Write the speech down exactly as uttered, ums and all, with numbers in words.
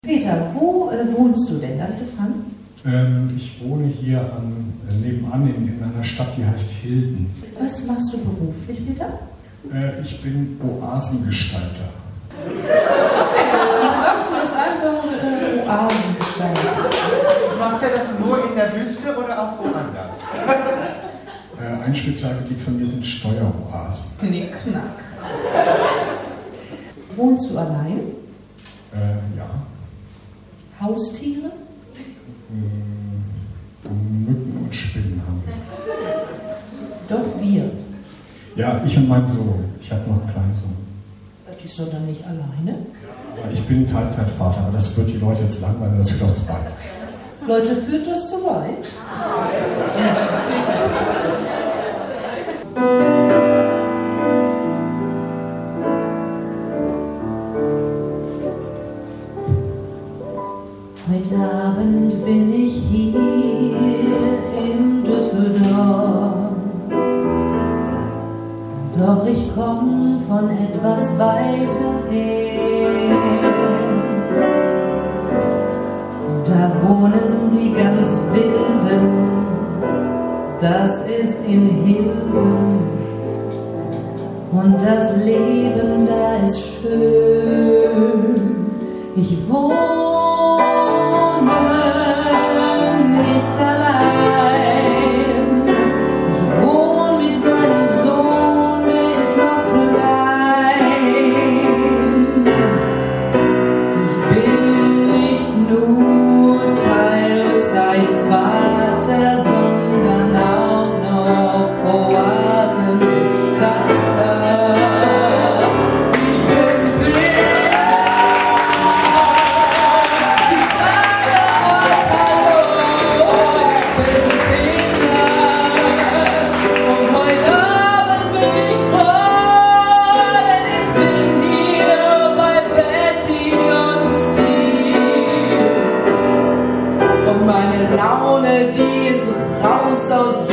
Peter, wo äh, wohnst du denn? Darf ich das fragen? Ähm, ich wohne hier an, äh, nebenan in, in einer Stadt, die heißt Hilden. Was machst du beruflich, Peter? Äh, ich bin Oasengestalter. Okay, lassen wir es einfach äh, Oasengestalter. Macht er das nur in der Wüste oder auch woanders? Äh, ein Spezialgebiet von mir sind Steueroasen. Knickknack. Wohnst du allein? Äh, ja. Haustiere? Ähm, Mücken und Spinnen haben wir. Doch wir. Ja, ich und mein Sohn. Ich habe noch einen kleinen Sohn. Die ist doch dann nicht alleine? Aber ich bin Teilzeitvater, aber das wird die Leute jetzt langweilen, das wird auch zu weit. Leute, führt das zu weit? Heute Abend bin ich hier in Düsseldorf, doch ich komm von etwas weiter her. Da wohnen die ganz Wilden, das ist in Hilden, und das Leben da ist schön. Ich wohne nicht allein, ich wohne mit meinem Sohn, der ist noch klein. Ich bin nicht nur Teilzeitvater, sondern auch noch Oasengestalter. Laune, die ist raus aus